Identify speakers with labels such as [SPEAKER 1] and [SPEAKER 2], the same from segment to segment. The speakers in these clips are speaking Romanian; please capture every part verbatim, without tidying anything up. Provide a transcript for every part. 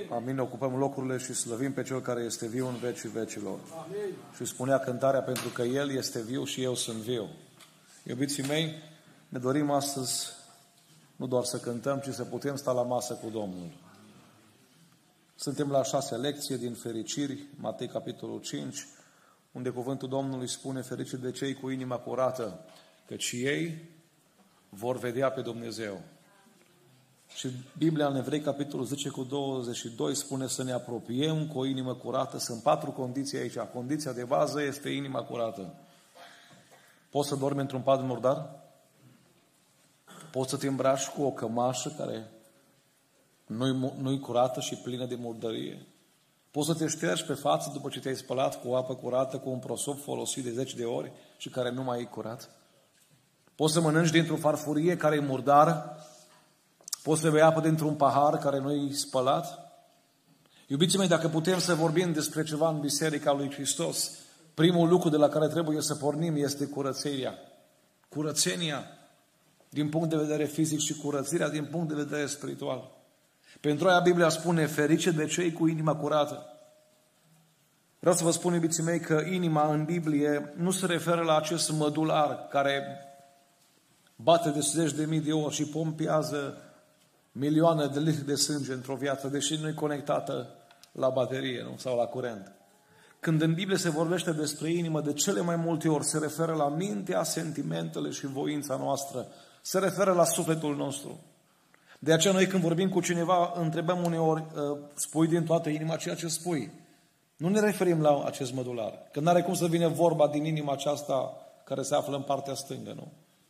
[SPEAKER 1] Amin. Ne ocupăm locurile și slăvim pe Cel care este viu în vecii vecilor. Amin. Și spunea cântarea, pentru că El este viu și eu sunt viu. Iubiții mei, ne dorim astăzi nu doar să cântăm, ci să putem sta la masă cu Domnul. Suntem la a șasea lecție din Fericiri, Matei, capitolul cinci, unde cuvântul Domnului spune: fericit de cei cu inima curată, căci ei vor vedea pe Dumnezeu. Și Biblia în Evrei, capitolul zece cu douăzeci și doi, spune să ne apropiem cu o inimă curată. Sunt patru condiții aici. Condiția de bază este inima curată. Poți să dormi într-un pat murdar? Poți să te îmbraci cu o cămașă care nu-i, nu-i curată și plină de murdărie? Poți să te ștergi pe față după ce te-ai spălat cu apă curată, cu un prosop folosit de zeci de ori și care nu mai e curat? Poți să mănânci dintr-o farfurie care e murdară? Poți să bei apă dintr-un pahar care nu e spălat? Iubiții mei, dacă putem să vorbim despre ceva în Biserica lui Hristos, primul lucru de la care trebuie să pornim este curățenia. Curățenia din punct de vedere fizic și curățirea din punct de vedere spiritual. Pentru aia Biblia spune: ferice de cei cu inima curată. Vreau să vă spun, iubiții mei, că inima în Biblie nu se referă la acest mădular care bate de zeci de mii de ori și pompează milioane de litri de sânge într-o viață, deși nu e conectată la baterie, nu? Sau la curent. Când în Biblie se vorbește despre inimă, de cele mai multe ori se referă la mintea, sentimentele și voința noastră. Se referă la sufletul nostru. De aceea noi când vorbim cu cineva, întrebăm uneori: spui din toată inima ceea ce spui? Nu ne referim la acest mădular. Că n-are cum să vină vorba din inima aceasta care se află în partea stângă, nu?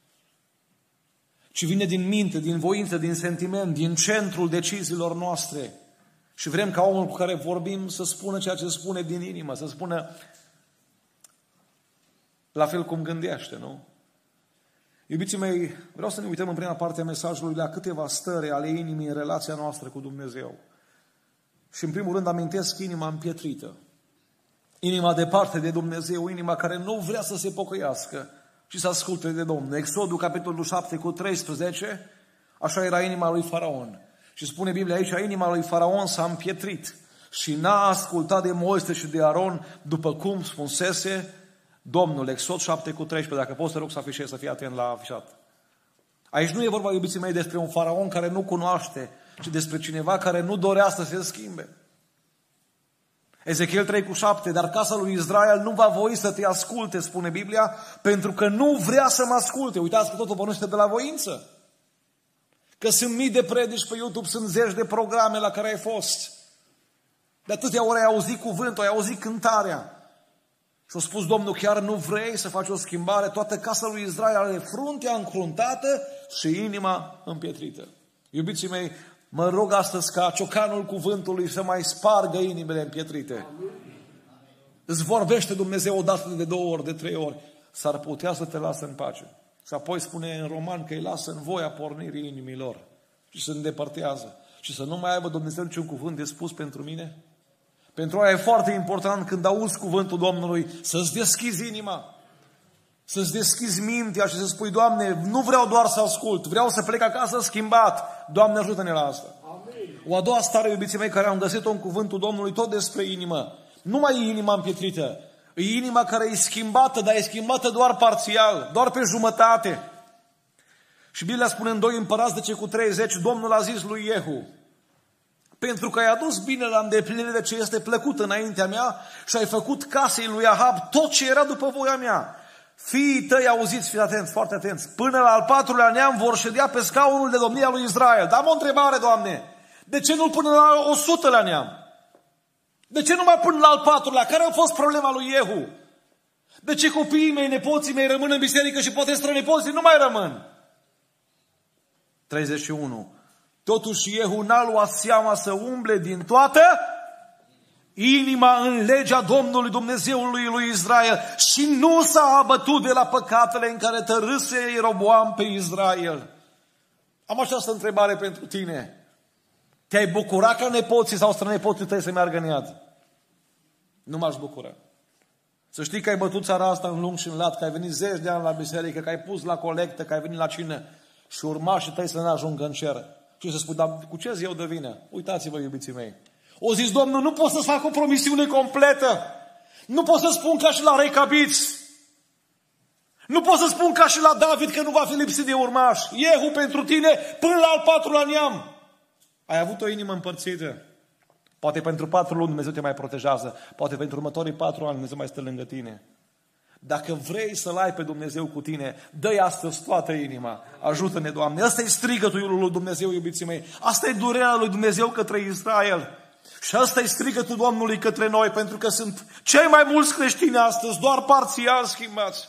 [SPEAKER 1] Ci vine din minte, din voință, din sentiment, din centrul deciziilor noastre. Și vrem ca omul cu care vorbim să spună ceea ce spune din inimă, să spună la fel cum gândește, nu? Iubiții mei, vreau să ne uităm în prima parte a mesajului la câteva stări ale inimii în relația noastră cu Dumnezeu. Și în primul rând amintesc inima împietrită. Inima departe de Dumnezeu, inima care nu vrea să se pocăiască și să asculte de Domnul. Exodul, capitolul șapte cu treisprezece, așa era inima lui Faraon. Și spune Biblia aici: inima lui Faraon s-a împietrit și n-a ascultat de Moise și de Aron, după cum spunsese Domnul. Exod șapte cu treisprezece, dacă poți să rog să afișezi, să fii atent la afișat. Aici nu e vorba, iubiții mei, despre un faraon care nu cunoaște, ci despre cineva care nu dorea să se schimbe. Ezechiel trei cu șapte, dar casa lui Israel nu va voi să te asculte, spune Biblia, pentru că nu vrea să mă asculte. Uitați că totul pornește de la voință. Că sunt mii de predici pe YouTube, sunt zeci de programe la care ai fost. De atâtea ori ai auzit cuvântul, ai auzit cântarea. Și a spus Domnul: chiar nu vrei să faci o schimbare? Toată casa lui Israel are fruntea încruntată și inima împietrită. Iubiții mei, mă rog astăzi ca ciocanul cuvântului să mai spargă inimile împietrite. Amin. Îți vorbește Dumnezeu odată, de două ori, de trei ori. S-ar putea să te lasă în pace. Și apoi spune în Roman că îi lasă în voia pornirii inimilor și se îndepărtează. Și să nu mai aibă Dumnezeu niciun cuvânt de spus pentru mine. Pentru aia e foarte important, când auzi cuvântul Domnului, să-ți deschizi inima, să-ți deschizi mintea și să spui: Doamne, nu vreau doar să ascult, vreau să plec acasă schimbat. Doamne, ajută-ne la asta. Amin. O a doua stare, iubiții mei, care am găsit-o în cuvântul Domnului, tot despre inimă. Nu mai e inima împietrită, e inima care e schimbată, dar e schimbată doar parțial, doar pe jumătate. Și Biblia spune în doi Împărați zece cu treizeci, Domnul a zis lui Iehu: pentru că ai adus bine la îndeplinire ce este plăcut înaintea mea și ai făcut casei lui Ahab tot ce era după voia mea. Fiii tăi, auziți, fiți atenți, foarte atenți, până la al patrulea neam vor ședea pe scaunul de domnia lui Israel. Dar am o întrebare, Doamne, de ce nu până la o sutelea neam? De ce numai până la al patrulea? Care a fost problema lui Iehu? De ce copiii mei, nepoții mei rămân în biserică și poate strănepoții nu mai rămân? treizeci și unu. Totuși Iehu n-a luat seama să umble din toată inima în legea Domnului Dumnezeului lui Israel și nu s-a abătut de la păcatele în care tărâse Ieroboam pe Israel. Am această întrebare pentru tine. Te-ai bucurat ca nepoții sau strănepoții tăi să meargă în iad? Nu m-aș bucura. Să știi că ai bătut țara asta în lung și în lat, că ai venit zeci de ani la biserică, că ai pus la colectă, că ai venit la cină și urmașii tăi să ne ajungă în cer. Și să spui: dar cu ce zi eu de vină? Uitați-vă, iubiții mei. O zis, Domnul, nu pot să-ți fac o promisiune completă. Nu pot să spun ca și la Recabiți. Nu pot să spun ca și la David că nu va fi lipsit de urmaș. Iehu pentru tine până la al patrulea neam. Ai avut o inimă împărțită. Poate pentru patru luni Dumnezeu te mai protejează. Poate pentru următorii patru ani Dumnezeu mai stă lângă tine. Dacă vrei să-L ai pe Dumnezeu cu tine, dă-i astăzi toată inima. Ajută-ne, Doamne. Asta e strigătul lui Dumnezeu, iubiții mei. Asta e durerea lui Dumnezeu către Israel. Și asta e strigătul Domnului către noi, pentru că sunt cei mai mulți creștini astăzi, doar parțial schimbați.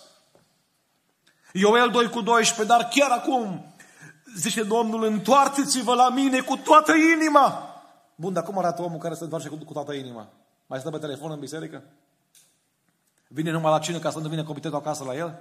[SPEAKER 1] Ioel doi cu doisprezece, dar chiar acum, zice Domnul, întoarceți-vă la mine cu toată inima. Bun, dar cum arată omul care se întoarce cu, cu toată inima? Mai stă pe telefon în biserică? Vine numai la cină ca să nu vină comitetul acasă la el?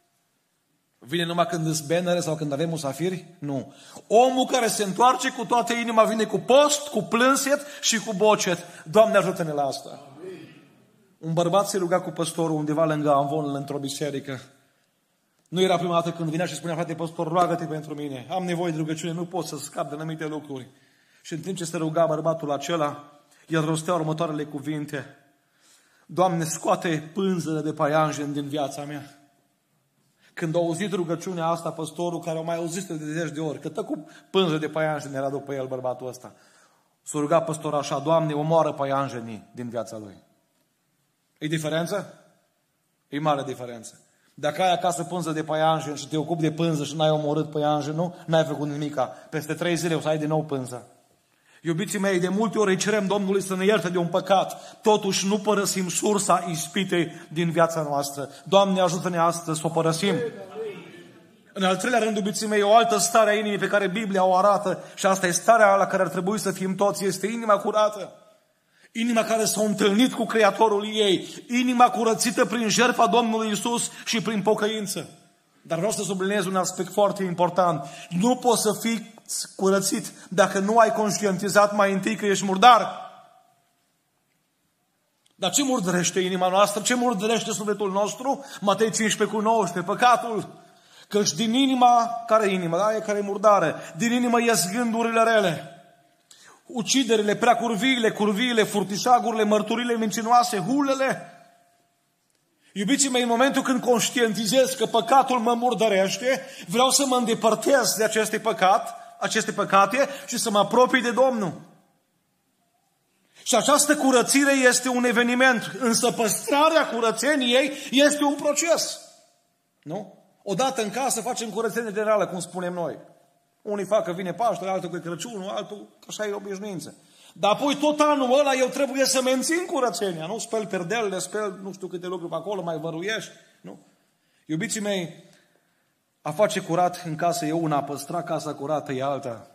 [SPEAKER 1] Vine numai când îți bannere sau când avem musafiri? Nu. Omul care se întoarce cu toată inima vine cu post, cu plânset și cu bocet. Doamne, ajută-ne la asta. Amin. Un bărbat se ruga cu păstorul undeva lângă Amvon, într-o biserică. Nu era prima dată când vinea și spunea, frate păstor, roagă-te pentru mine. Am nevoie de rugăciune, nu pot să scap de anumite lucruri. Și în timp ce se ruga bărbatul acela, el rostea următoarele cuvinte. Doamne, scoate pânzele de paianjen din viața mea. Când a auzit rugăciunea asta, păstorul, care o mai auzit de zeci de ori, că tă cu pânzele de paianjen era după el bărbatul ăsta, s-a rugat păstorul așa, Doamne, omoară paianjenii din viața lui. E diferență? E mare diferență. Dacă ai acasă pânză de paianjen și te ocupi de pânză și n-ai omorât paianjenul, n-ai făcut nimica. Peste trei zile o să ai din nou pânză. Iubiții mei, de multe ori îi cerem Domnului să ne ierte de un păcat, totuși nu părăsim sursa ispitei din viața noastră. Doamne, ajută-ne astăzi să o părăsim. În al treilea rând, iubiții mei, o altă stare a inimii pe care Biblia o arată, și asta e starea la care ar trebui să fim toți, este inima curată. Inima care s-a întâlnit cu Creatorul ei, inima curățită prin jertfa Domnului Iisus și prin pocăință. Dar vreau să subliniez un aspect foarte important. Nu poți să fii curățit dacă nu ai conștientizat mai întâi că ești murdar. Dar ce murdărește inima noastră? Ce murdărește sufletul nostru? Matei cincisprezece cu nouăsprezece, păcatul. Căci din inima, care inima? Da, e care e murdare. Din inimă ies gândurile rele. Uciderile, prea curviile, curviile, furtișagurile, mărturile mincinoase, hulele. Iubiții mei, în momentul când conștientizez că păcatul mă murdărește, vreau să mă îndepărtez de aceste păcat, aceste păcate și să mă apropii de Domnul. Și această curățire este un eveniment, însă păstrarea curățeniei este un proces. Nu? Odată în casă facem curățenie generală, cum spunem noi. Unii fac că vine Paștele, altul că e Crăciunul, altul că așa e obișnuință. Dar apoi tot anul ăla eu trebuie să mențin curățenia, nu? Speli perdelele, speli nu știu câte lucruri pe acolo, mai văruiești, nu? Iubiții mei, a face curat în casă e una, a păstra casa curată e alta.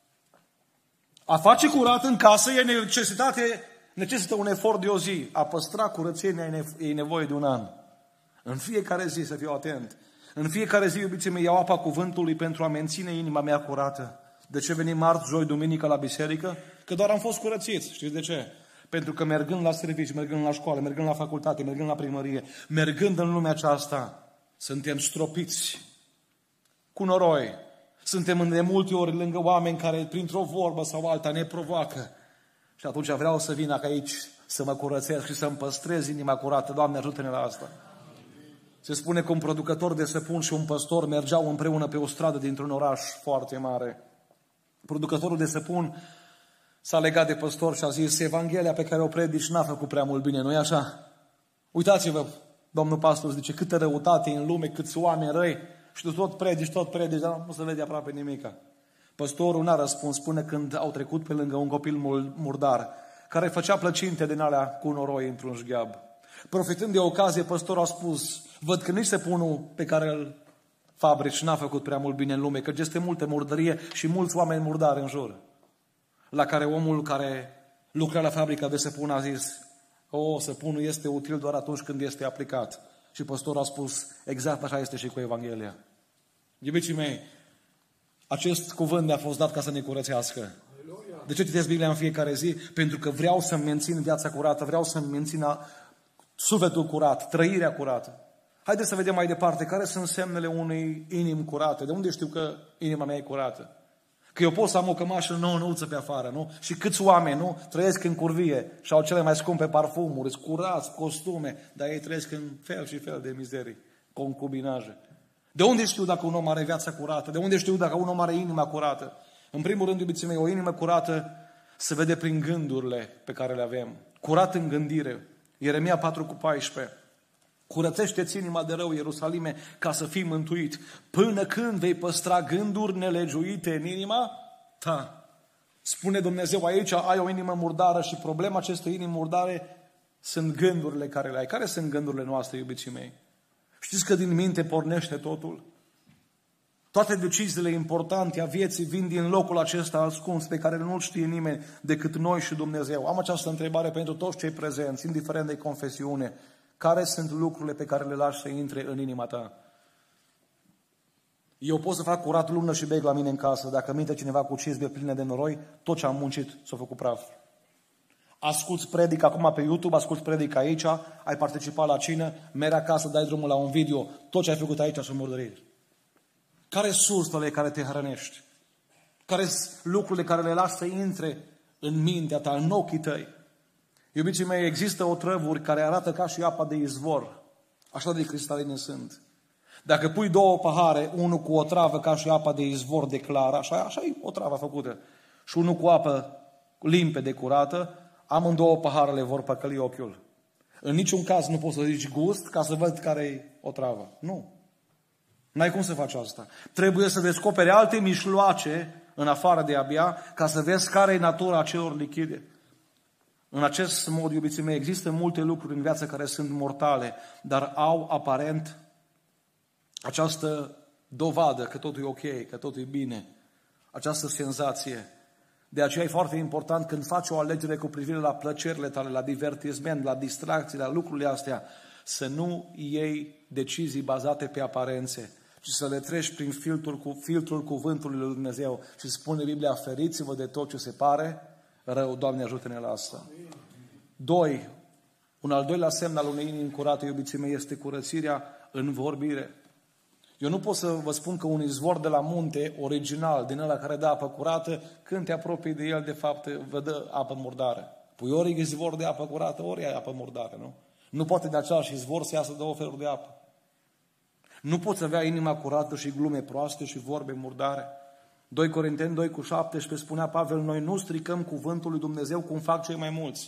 [SPEAKER 1] A face curat în casă e necesitate, necesită un efort de o zi. A păstra curățenia e nevoie de un an. În fiecare zi să fiu atent. În fiecare zi, iubiții mei, iau apa cuvântului pentru a menține inima mea curată. De ce venim marți, joi, duminică la biserică? Că doar am fost curățiți. Știți de ce? Pentru că mergând la serviciu, mergând la școală, mergând la facultate, mergând la primărie, mergând în lumea aceasta, suntem stropiți cu noroi. Suntem de multe ori lângă oameni care, printr-o vorbă sau alta, ne provoacă. Și atunci vreau să vin aici să mă curățesc și să-mi păstrez inima curată. Doamne, ajută-ne la asta. Se spune că un producător de săpun și un păstor mergeau împreună pe o stradă dintr-un oraș foarte mare. Producătorul de săpun s-a legat de păstor și a zis: Evanghelia pe care o predici n-a făcut prea mult bine, nu-i așa? Uitați-vă, domnul pastor zice, câtă răutate în lume, câți oameni răi, și tu tot predici, tot predici, dar nu se vede aproape nimica. Păstorul n-a răspuns până când au trecut pe lângă un copil murdar, care făcea plăcinte din alea cu noroi într-un șgheab. Profitând de ocazie, păstorul a spus: văd că nici săpunul pe care îl fabrici n-a făcut prea mult bine în lume, că este multă murdărie și mulți oameni murdari în jur. La care omul care lucra la fabrica de săpun a zis: o, săpunul este util doar atunci când este aplicat. Și păstorul a spus: exact așa este și cu Evanghelia. Iubiții mei, acest cuvânt ne-a fost dat ca să ne curățească. De ce citesc Biblia în fiecare zi? Pentru că vreau să-mi mențin viața curată, vreau să-mi mențin sufletul curat, trăirea curată. Haideți să vedem mai departe care sunt semnele unei inimi curate. De unde știu că inima mea e curată? Că eu pot să am o cămașă nouă-nouță pe afară, nu? Și câți oameni, nu? Trăiesc în curvie și au cele mai scumpe parfumuri, scurați, costume, dar ei trăiesc în fel și fel de mizerii, concubinaje. De unde știu dacă un om are viața curată? De unde știu dacă un om are inima curată? În primul rând, iubiții mei, o inimă curată se vede prin gândurile pe care le avem. Curat în gândire. Ieremia patru cu paisprezece. Curățește-ți inima de rău, Ierusalime, ca să fii mântuit. Până când vei păstra gânduri nelegiuite în inima ta? Spune Dumnezeu, aici ai o inimă murdară și problema acestei inimi murdare sunt gândurile care le ai. Care sunt gândurile noastre, iubiții mei? Știți că din minte pornește totul? Toate deciziile importante a vieții vin din locul acesta ascuns pe care nu-l știe nimeni decât noi și Dumnezeu. Am această întrebare pentru toți cei prezenți, indiferent de confesiune. Care sunt lucrurile pe care le lași să intre în inima ta? Eu pot să fac curat lună și beg la mine în casă. Dacă minte cineva cu cizme pline de noroi, tot ce am muncit s-a făcut praf. Asculți predic acum pe YouTube, asculți predic aici, ai participat la cină, mergi acasă, dai drumul la un video, tot ce ai făcut aici s-a murdărit. Care sunt sursele care te hrănești? Care sunt lucrurile care le lași să intre în mintea ta, în ochii tăi? Iubiții mei, există otrăvuri care arată ca și apa de izvor. Așa de cristaline sunt. Dacă pui două pahare, unul cu o travă ca și apa de izvor de clară, așa, așa e o travă făcută, și unul cu apă limpede, curată, amândouă paharele vor păcăli ochiul. În niciun caz nu poți să zici gust ca să văd care e o travă. Nu. N-ai cum să faci asta. Trebuie să descoperi alte mișloace în afară de a bea ca să vezi care e natura acelor lichide. În acest mod, iubiții mei, există multe lucruri în viață care sunt mortale, dar au aparent această dovadă că totul e ok, că totul e bine, această senzație. De aceea e foarte important când faci o alegere cu privire la plăcerile tale, la divertisment, la distracții, la lucrurile astea, să nu iei decizii bazate pe aparențe, ci să le treci prin filtrul, cu, filtrul cuvântului lui Dumnezeu. Și spune Biblia, feriți-vă de tot ce se pare rău. Doamne, ajută-ne la asta. Doi, un al doilea semn al unei inimi curate, iubiții mei, este curățirea în vorbire. Eu nu pot să vă spun că un izvor de la munte, original, din ăla care dă apă curată, când te apropii de el, de fapt, vă dă apă murdară. Păi ori izvor de apă curată, ori ai apă murdară, nu? Nu poate de același izvor să iasă două feluri de apă. Nu poți avea inima curată și glume proaste și vorbe murdare. doi Corinteni doi cu șaptesprezece spunea Pavel, noi nu stricăm cuvântul lui Dumnezeu cum fac cei mai mulți,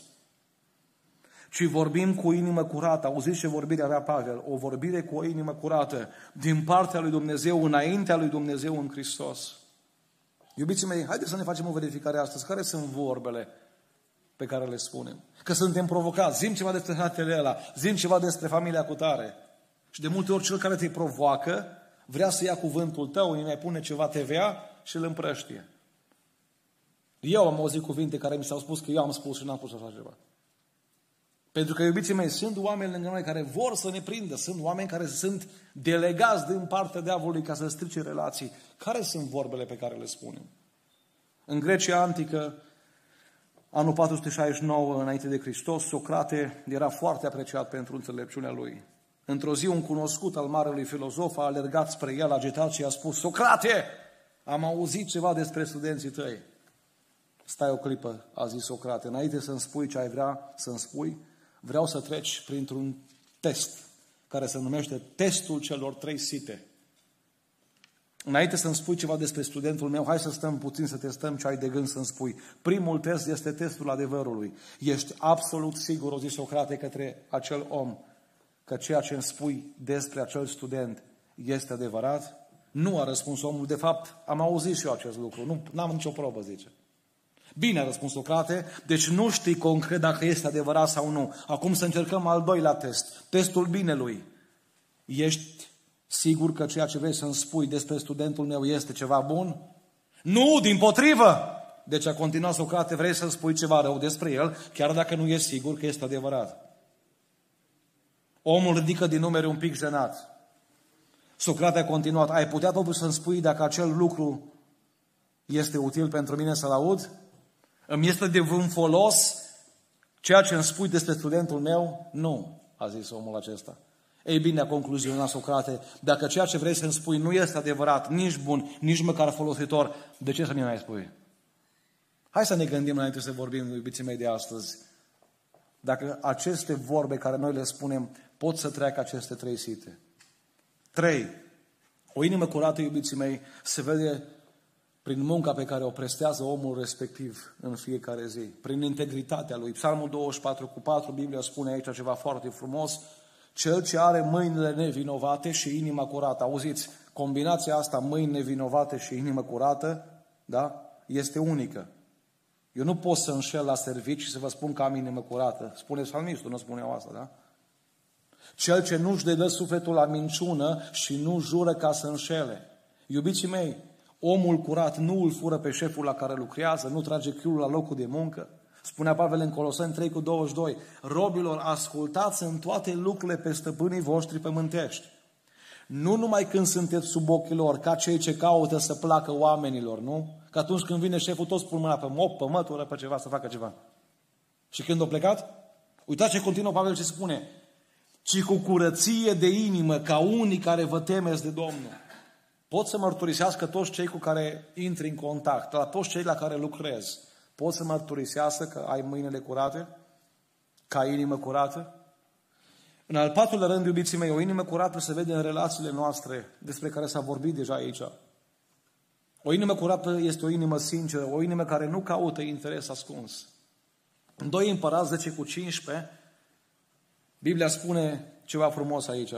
[SPEAKER 1] ci vorbim cu inimă curată. Auziți ce vorbire avea Pavel? O vorbire cu o inimă curată din partea lui Dumnezeu, înaintea lui Dumnezeu în Hristos. Iubiții mei, haideți să ne facem o verificare astăzi. Care sunt vorbele pe care le spunem? Că suntem provocați. Zim ceva despre fratele ăla, zim ceva despre familia cu tare. Și de multe ori cel care te provoacă vrea să ia cuvântul tău, îi mai pune ceva T V A și îl împrăștie. Eu am auzit cuvinte care mi s-au spus că eu am spus și n-am spus așa ceva. Pentru că, iubiții mei, sunt oameni lângă noi care vor să ne prindă, sunt oameni care sunt delegați din partea diavolului ca să strice relații. Care sunt vorbele pe care le spunem? În Grecia antică, anul patru sute șaizeci și nouă înainte de Hristos, Socrate era foarte apreciat pentru înțelepciunea lui. Într-o zi, un cunoscut al marelui filozof a alergat spre el agitat și a spus, Socrate, am auzit ceva despre studenții tăi. Stai o clipă, a zis Socrate, înainte să-mi spui ce ai vrea să-mi spui, vreau să treci printr-un test care se numește testul celor trei site. Înainte să-mi spui ceva despre studentul meu, hai să stăm puțin să testăm ce ai de gând să-mi spui. Primul test este testul adevărului. Ești absolut sigur, o zis Socrate către acel om, că ceea ce îmi spui despre acel student este adevărat? Nu, a răspuns omul, de fapt am auzit și eu acest lucru, nu am nicio probă, zice. Bine, a răspuns Socrate, deci nu știi concret dacă este adevărat sau nu. Acum să încercăm al doilea test, testul binelui. Ești sigur că ceea ce vrei să-mi spui despre studentul meu este ceva bun? Nu, dimpotrivă! Deci a continuat Socrate, vrei să-mi spui ceva rău despre el, chiar dacă nu ești sigur că este adevărat. Omul ridică din numere un pic jenat. Socrate a continuat, ai putea totuși să-mi spui dacă acel lucru este util pentru mine să-l aud? Îmi este de vreun folos ceea ce îmi spui despre studentul meu? Nu, a zis omul acesta. Ei bine, a concluzionat Socrate, dacă ceea ce vrei să-mi spui nu este adevărat, nici bun, nici măcar folositor, de ce să ne mai spui? Hai să ne gândim înainte să vorbim, iubiții mei, de astăzi. Dacă aceste vorbe care noi le spunem pot să treacă aceste trei site. Trei. O inimă curată, iubiții mei, se vede prin munca pe care o prestează omul respectiv în fiecare zi, prin integritatea lui. Psalmul douăzeci și patru cu patru, Biblia spune aici ceva foarte frumos: cel ce are mâinile nevinovate și inima curată. Auziți, combinația asta, mâini nevinovate și inimă curată, da, este unică. Eu nu pot să înșel la servici și să vă spun că am inimă curată. Spune psalmistul, nu spune eu asta, da? Cel ce nu-și dedă sufletul la minciună și nu jură ca să înșele. Iubiții mei, omul curat nu îl fură pe șeful la care lucrează, nu trage chiulul la locul de muncă. Spunea Pavel în Coloseni trei cu douăzeci și doi, robilor, ascultați în toate lucrurile pe stăpânii voștri pământești. Nu numai când sunteți sub ochii lor, ca cei ce caută să placă oamenilor, nu? Că atunci când vine șeful, toți pun mâna pe mop, pe mătură, pe ceva, să facă ceva. Și când a plecat, uitați ce continuă Pavel ce spune: ci cu curăție de inimă, ca unii care vă temeți de Domnul. Pot să mărturisească toți cei cu care intri în contact, la toți cei la care lucrezi. Pot să mărturisească că ai mâinile curate, că ai inimă curată. În al patrulea rând, iubiții mei, o inimă curată se vede în relațiile noastre, despre care s-a vorbit deja aici. O inimă curată este o inimă sinceră, o inimă care nu caută interes ascuns. În doi Împărați zece cu cincisprezece, Biblia spune ceva frumos aici.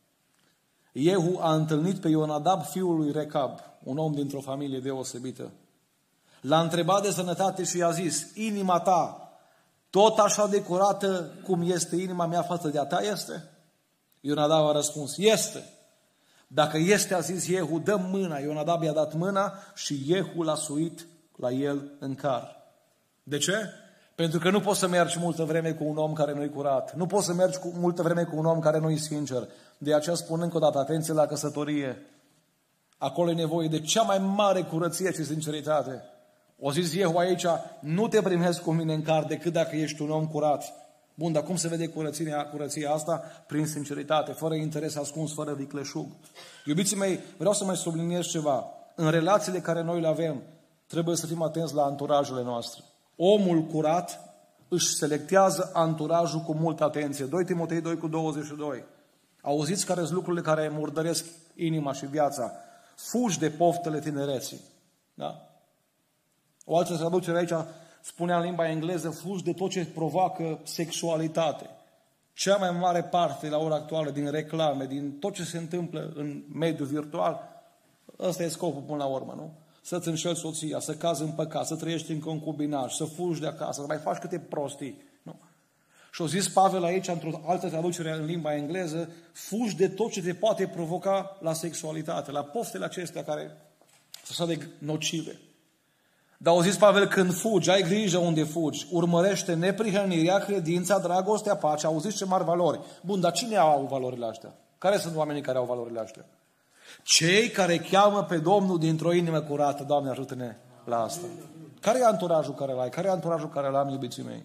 [SPEAKER 1] Jehu a întâlnit pe Ionadab, fiul lui Recab, un om dintr-o familie deosebită. L-a întrebat de sănătate și i-a zis: inima ta tot așa de curată cum este inima mea față de a ta este? Ionadab a răspuns: este. Dacă este, a zis Jehu, dă mâna. Ionadab i-a dat mâna și Jehu l-a suit la el în car. De ce? Pentru că nu poți să mergi multă vreme cu un om care nu-i curat. Nu poți să mergi cu multă vreme cu un om care nu-i sincer. De aceea spun încă o dată, atenție la căsătorie. Acolo e nevoie de cea mai mare curăție și sinceritate. O zis Jehu aici: nu te primezi cu mine în car decât dacă ești un om curat. Bun, dar cum se vede curăția, curăția asta? Prin sinceritate, fără interes ascuns, fără vicleșug. Iubiții mei, vreau să mai subliniez ceva. În relațiile care noi le avem, trebuie să fim atenți la anturajele noastre. Omul curat își selectează anturajul cu multă atenție. doi Timotei doi cu douăzeci și doi. Auziți care sunt lucrurile care murdăresc inima și viața. Fugi de poftele tinereții. Da? O altă traducere aici spunea în limba engleză: fugi de tot ce provoacă sexualitate. Cea mai mare parte la ora actuală din reclame, din tot ce se întâmplă în mediul virtual, ăsta e scopul până la urmă, nu? Să-ți înșeli soția, să cazi în păcat, să trăiești în concubinaj, să fugi de acasă, să mai faci câte prostii. Nu? Și-o zis Pavel aici, într-o altă traducere în limba engleză: fugi de tot ce te poate provoca la sexualitate, la poftele acestea care sunt așa de nocive. Dar au zis Pavel: când fugi, ai grijă unde fugi, urmărește neprihănirea, credința, dragostea, pacea. Auziți ce mari valori. Bun, dar cine au valorile astea? Care sunt oamenii care au valorile astea? Cei care cheamă pe Domnul dintr-o inimă curată. Doamne, ajută-ne la asta. Care e anturajul care l-ai? Care e anturajul care l-am, iubiții mei?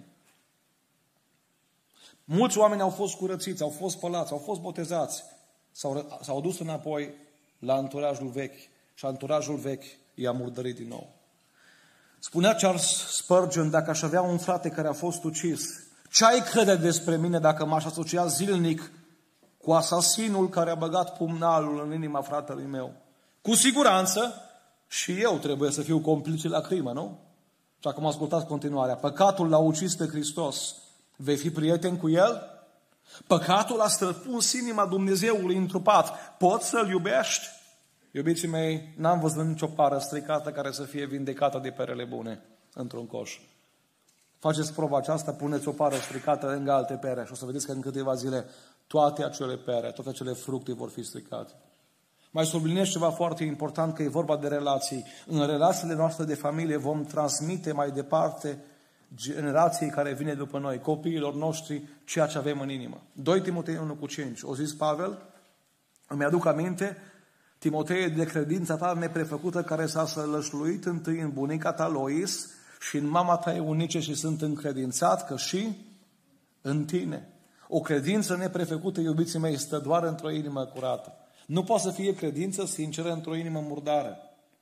[SPEAKER 1] Mulți oameni au fost curățiți, au fost spălați, au fost botezați, s-au, s-au dus înapoi la anturajul vechi și anturajul vechi i-a murdărit din nou. Spunea Charles Spurgeon: dacă aș avea un frate care a fost ucis, ce ai crede despre mine dacă m-aș asocia zilnic cu asasinul care a băgat pumnalul în inima fratelui meu? Cu siguranță și eu trebuie să fiu complice la crimă, nu? Și acum ascultați continuarea. Păcatul l-a ucis pe Hristos. Vei fi prieten cu El? Păcatul a străpuns inima Dumnezeului întrupat. Poți să-L iubești? Iubiții mei, n-am văzut nicio pară stricată care să fie vindecată de perele bune într-un coș. Faceți proba aceasta, puneți o pară stricată lângă alte pere și o să vedeți că în câteva zile toate acele pere, toate acele fructe vor fi stricate. Mai subliniez ceva foarte important, că e vorba de relații. În relațiile noastre de familie vom transmite mai departe generației care vine după noi, copiilor noștri, ceea ce avem în inimă. doi Timotei unu cu cinci. O zis Pavel: îmi aduc aminte, Timotei, de credința ta neprefăcută care s-a sălășluit întâi în bunica ta Lois și în mama ta Eunice și sunt încredințat că și în tine. O credință neprefăcută, iubiții mei, stă doar într-o inimă curată. Nu poate să fie credință sinceră într-o inimă murdară.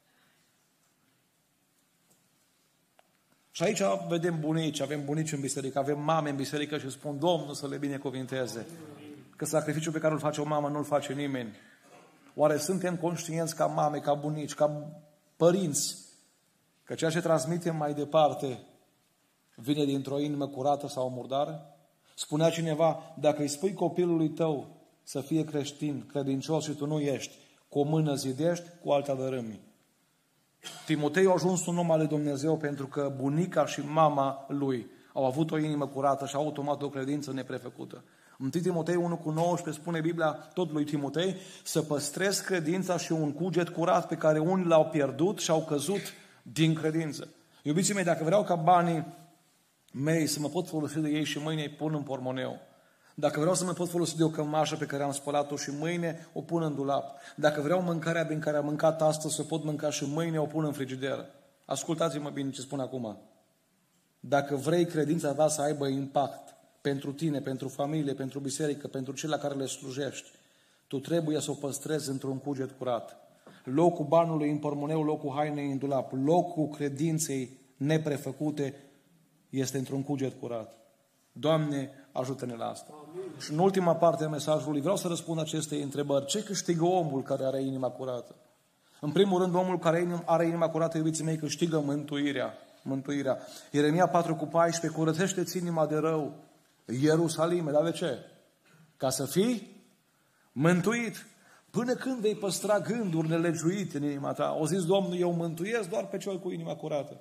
[SPEAKER 1] Și aici vedem bunici, avem bunici în biserică, avem mame în biserică și spun Domnul să le binecuvinteze. Că sacrificiul pe care îl face o mamă nu îl face nimeni. Oare suntem conștienți ca mame, ca bunici, ca părinți, că ceea ce transmitem mai departe vine dintr-o inimă curată sau murdară? Spunea cineva, dacă îi spui copilului tău să fie creștin, credincios și tu nu ești, cu o mână zidești, cu alta dărâmi. Timotei a ajuns un om al lui Dumnezeu pentru că bunica și mama lui au avut o inimă curată și automat o credință neprefăcută. întâi Timotei unu cu nouăsprezece spune Biblia tot lui Timotei să păstrezi credința și un cuget curat pe care unii l-au pierdut și au căzut din credință. Iubiții mei, dacă vreau ca banii mei să mă pot folosi de ei și mâine îi pun în pormoneu, dacă vreau să mă pot folosi de o cămașă pe care am spălat-o și mâine o pun în dulap, dacă vreau mâncarea din care am mâncat astăzi să pot mânca și mâine o pun în frigider. Ascultați-mă bine ce spun acum. Dacă vrei credința ta să aibă impact pentru tine, pentru familie, pentru biserică, pentru cei la care le slujești, tu trebuie să o păstrezi într-un cuget curat. Locul banului în pormoneu, locul hainei în dulap, locul credinței neprefăcute este într-un cuget curat. Doamne, ajută-ne la asta. Amin. Și în ultima parte a mesajului vreau să răspund acestei întrebări. Ce câștigă omul care are inima curată? În primul rând, omul care are inima curată, iubiții mei, câștigă mântuirea. Mântuirea. Ieremia patru cu paisprezece, curățește-ți inima de rău, Ierusalime. Dar de ce? Ca să fii mântuit. Până când vei păstra gânduri nelegiuite în inima ta? O zis Domnul, eu mântuiesc doar pe cel cu inima curată.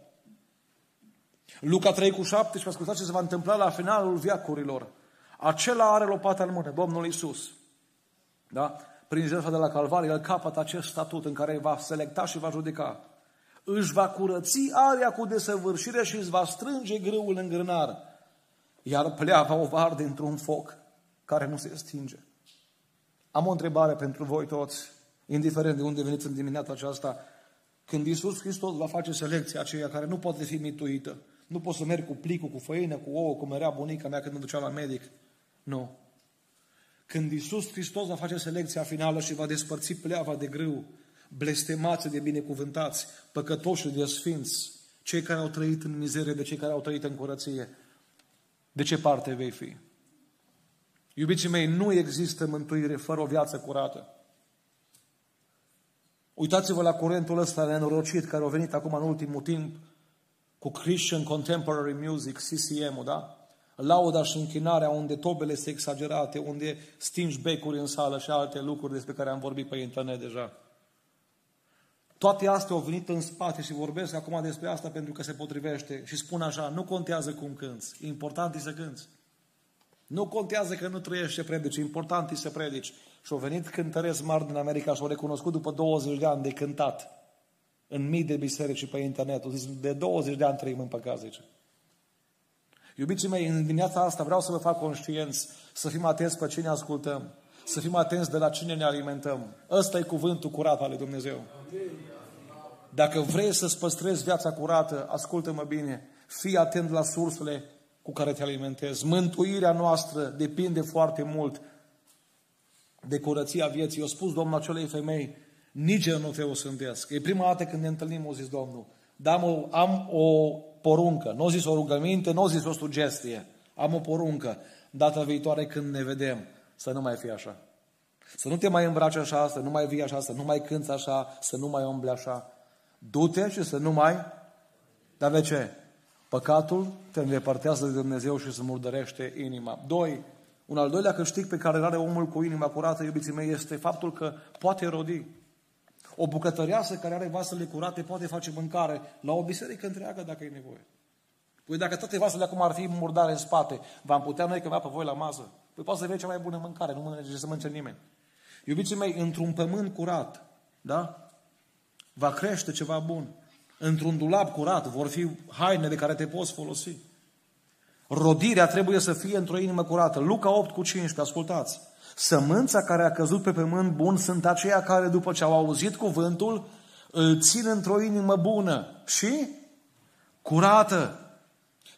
[SPEAKER 1] Luca trei cu șaptesprezece, ascultați ce se va întâmpla la finalul veacurilor. Acela are lopata în mână, Domnul Iisus. Da? Prin jertfa de la Calvarie, el capătă acest statut în care va selecta și va judeca. Își va curăți area cu desăvârșire și îți va strânge grâul în grânar. Iar pleava o va arde într-un foc care nu se stinge. Am o întrebare pentru voi toți, indiferent de unde veniți în dimineața aceasta. Când Iisus Hristos va face selecția aceea care nu poate fi mituită, nu poți să mergi cu plicul, cu făină, cu ouă, cum era bunica mea când mă ducea la medic. Nu. Când Iisus Hristos va face selecția finală și va despărți pleava de grâu, blestemați de binecuvântați, păcătoși de sfinți, cei care au trăit în mizerie, de cei care au trăit în curăție, de ce parte vei fi? Iubiții mei, nu există mântuire fără o viață curată. Uitați-vă la curentul ăsta nenorocit care a venit acum în ultimul timp cu Christian Contemporary Music, C C M-ul, da? Lauda și închinarea unde tobele sunt exagerate, unde stingi becuri în sală și alte lucruri despre care am vorbit pe internet deja. Toate astea au venit în spate și vorbesc acum despre asta pentru că se potrivește și spun așa, nu contează cum cânți, important e să cânți. Nu contează că nu trăiești ce predici, important e să predici. Și au venit cântăreți mari din America și au recunoscut după douăzeci de ani de cântat în mii de biserici și pe internet. Au zis, de douăzeci de ani trăim în păcat, zice. Iubiții mei, în dimineața asta vreau să vă fac conștienți, să fim atenți pe cine ascultăm, să fim atenți de la cine ne alimentăm. Ăsta e cuvântul curat al lui Dumnezeu. Dacă vrei să-ți păstrezi viața curată, ascultă-mă bine, fii atent la sursele cu care te alimentezi. Mântuirea noastră depinde foarte mult de curăția vieții. Eu spus Domnul acelei femei, nici eu nu te o sândesc. E prima dată când ne întâlnim, o zis Domnul, dar am o, am o poruncă. Nu o zis o rugăminte, nu o zis o sugestie. Am o poruncă. Data viitoare când ne vedem, să nu mai fie așa. Să nu te mai îmbraci așa, să nu mai vii așa, să nu mai cânți așa, să nu mai umbli așa. Du-te și să nu mai... Dar de ce? Păcatul te îndepărtează de Dumnezeu și se murdărește inima. Doi, un al doilea câștig pe care îl are omul cu inima curată, iubiții mei, este faptul că poate rodi. O bucătăreasă care are vasele curate poate face mâncare la o biserică întreagă dacă e nevoie. Păi dacă toate vasele acum ar fi murdare în spate, v-am putea noi chema pe voi la masă? Păi poate să vei cea mai bună mâncare, nu merge să mănânce nimeni. Iubiții mei, într-un pământ curat, da? Va crește ceva bun. Într-un dulap curat vor fi haine de care te poți folosi. Rodirea trebuie să fie într-o inimă curată. Luca opt cu cincisprezece, ascultați. Sămânța care a căzut pe pământ bun sunt aceia care după ce au auzit cuvântul îl țin într-o inimă bună și curată.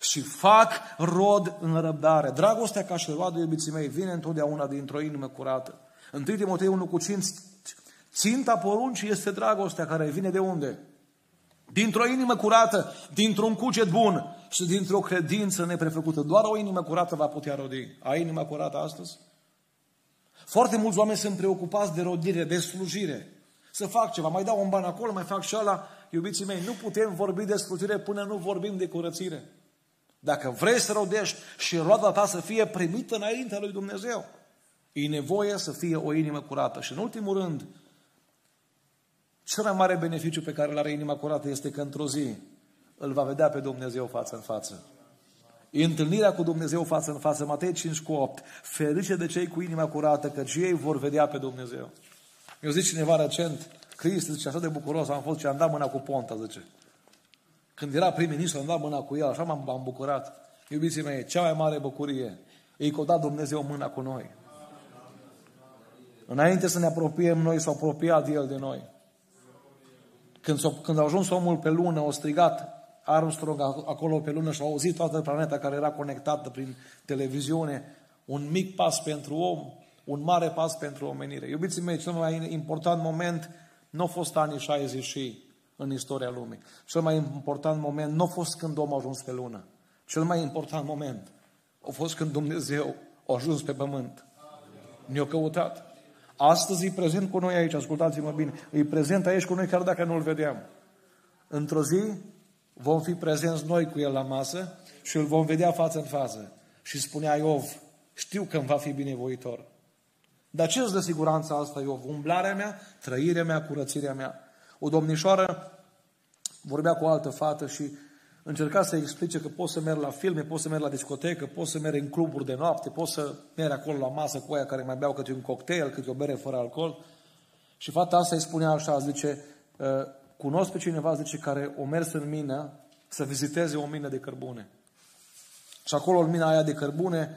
[SPEAKER 1] și fac rod în răbdare. Dragostea ca și roadă, iubiții mei, vine întotdeauna dintr-o inimă curată. întâi Timotei unu cu cinci, ținta poruncii este dragostea care vine de unde? Dintr-o inimă curată, dintr-un cuget bun și dintr-o credință neprefăcută. Doar o inimă curată va putea rodi. Ai inima curată astăzi? Foarte mulți oameni sunt preocupați de rodire, de slujire. Să fac ceva, mai dau un ban acolo, mai fac și ăla. Iubiții mei, nu putem vorbi de slujire până nu vorbim de curățire. Dacă vrei să rodești și roada ta să fie primită înaintea lui Dumnezeu, e nevoie să fie o inimă curată. Și în ultimul rând, cel mai mare beneficiu pe care îl are inima curată este că într-o zi îl va vedea pe Dumnezeu față în față. E întâlnirea cu Dumnezeu față în față. Matei cinci cu opt. Ferice de cei cu inima curată, căci ei vor vedea pe Dumnezeu. Eu zic cineva recent, Cristi, zice, așa de bucuros am fost, ce am dat mâna cu Ponta, zice. Când era prim-ministru, am dat mâna cu el, așa m-am, m-am bucurat. Iubiții mei, cea mai mare bucurie e că a dat Dumnezeu mâna cu noi. Înainte să ne apropiem noi, s-a apropiat El de noi. Când, s-a, când a ajuns omul pe lună, a strigat Armstrong acolo pe lună și a auzit toată planeta care era conectată prin televiziune. Un mic pas pentru om, un mare pas pentru omenire. Iubiții mei, cel mai important moment nu a fost anii șaizeci și în istoria lumii. Cel mai important moment nu a fost când omul a ajuns pe lună. Cel mai important moment a fost când Dumnezeu a ajuns pe pământ. Ne-a căutat. Astăzi e prezent cu noi aici, ascultați-mă bine, e prezent aici cu noi chiar dacă nu-L vedeam. Într-o zi vom fi prezenți noi cu El la masă și îl vom vedea față în față. Și spunea Iov, știu că îmi va fi binevoitor. Dar ce îți dă siguranța asta, Iov? Umblarea mea, trăirea mea, curățirea mea. O domnișoară vorbea cu o altă fată și încerca să explice că poți să mergi la filme, poți să mergi la discotecă, poți să mergi în cluburi de noapte, poți să mergi acolo la masă cu aia care mai beau câte un cocktail, câte o bere fără alcool. Și fata asta îi spunea așa, zice, cunosc pe cineva, zice, care o mers în mină să viziteze o mină de cărbune. Și acolo în mina aia de cărbune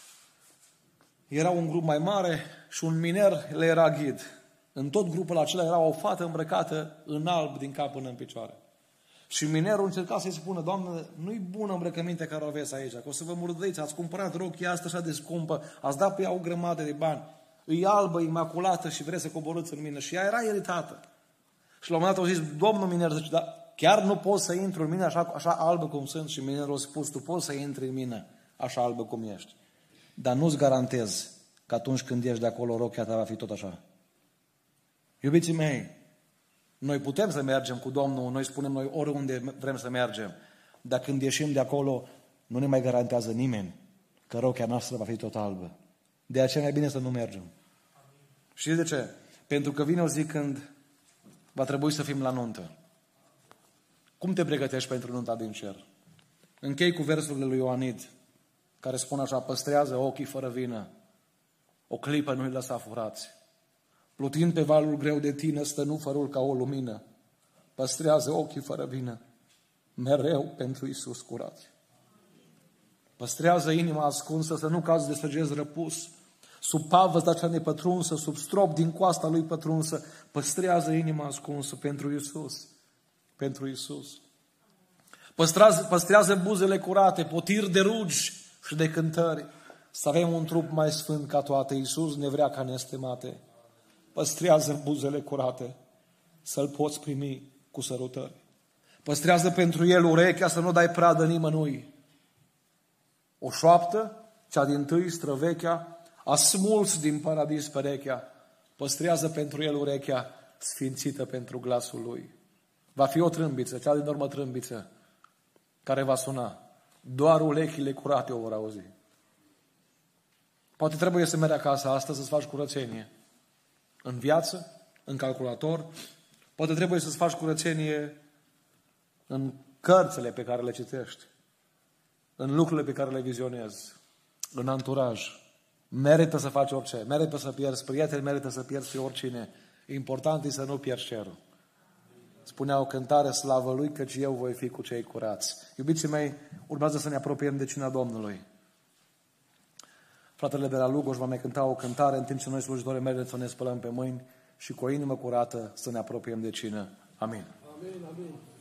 [SPEAKER 1] era un grup mai mare și un miner le era ghid. În tot grupul acela era o fată îmbrăcată în alb din cap până în picioare. Și minerul încerca să-i spună, Doamnă, nu-i bună îmbrăcămintea care o aveți aici, că o să vă murdăriți, ați cumpărat rochia asta așa de scumpă, ați dat pe ea o grămadă de bani, e albă, imaculată și vreți să coborâți în mină. Și ea era iritată. Și la un moment dat au zis, domnul miner, zice, dar chiar nu poți să intri în mină așa, așa albă cum sunt? Și minerul a spus, tu poți să intri în mină așa albă cum ești. Dar nu-ți garantez că atunci când ești de acolo, rochia ta va fi tot așa. Iubiții mei, noi putem să mergem cu Domnul, noi spunem noi oriunde vrem să mergem, dar când ieșim de acolo, nu ne mai garantează nimeni că rochia noastră va fi tot albă. De aceea e bine să nu mergem. Și de ce? Pentru că vine o zi când va trebui să fim la nuntă. Cum te pregătești pentru nunta din cer? Închei cu versurile lui Ioanid, care spun așa, păstrează ochii fără vină, o clipă nu-i lăsa furați. Plutind pe valul greu de tine, stă nufărul ca o lumină. Păstrează ochii fără vină, mereu pentru Iisus curați. Păstrează inima ascunsă, să nu cazi de săgeți răpus, sub pavăza cea nepătrunsă, sub strop din coasta lui pătrunsă. Păstrează inima ascunsă pentru Iisus, pentru Iisus. Păstrează, păstrează buzele curate, potiri de rugi și de cântări. Să avem un trup mai sfânt ca toate. Iisus ne vrea ca nestemate. Păstrează buzele curate, să-L poți primi cu sărutări. Păstrează pentru El urechea, să nu dai pradă nimănui. O șoaptă, cea dintâi, străvechea, a smuls din paradis perechea. Păstrează pentru El urechea, sfințită pentru glasul Lui. Va fi o trâmbiță, cea din urmă trâmbiță, care va suna. Doar urechile curate o vor auzi. Poate trebuie să mergi acasă astăzi să-ți faci curățenie. În viață, în calculator, poate trebuie să-ți faci curățenie în cărțile pe care le citești, în lucrurile pe care le vizionezi, în anturaj. Merită să faci orice, merită să pierzi prieteni, merită să pierzi pe oricine. Important e să nu pierzi cerul. Spunea o cântare, slavă Lui, căci eu voi fi cu cei curați. Iubiții mei, urmează să ne apropiem de cina Domnului. Fratele de la Lugoj va mai cânta o cântare, în timp ce noi slujitorii merită să ne spălăm pe mâini și cu o inimă curată să ne apropiem de cină. Amin. Amin, amin.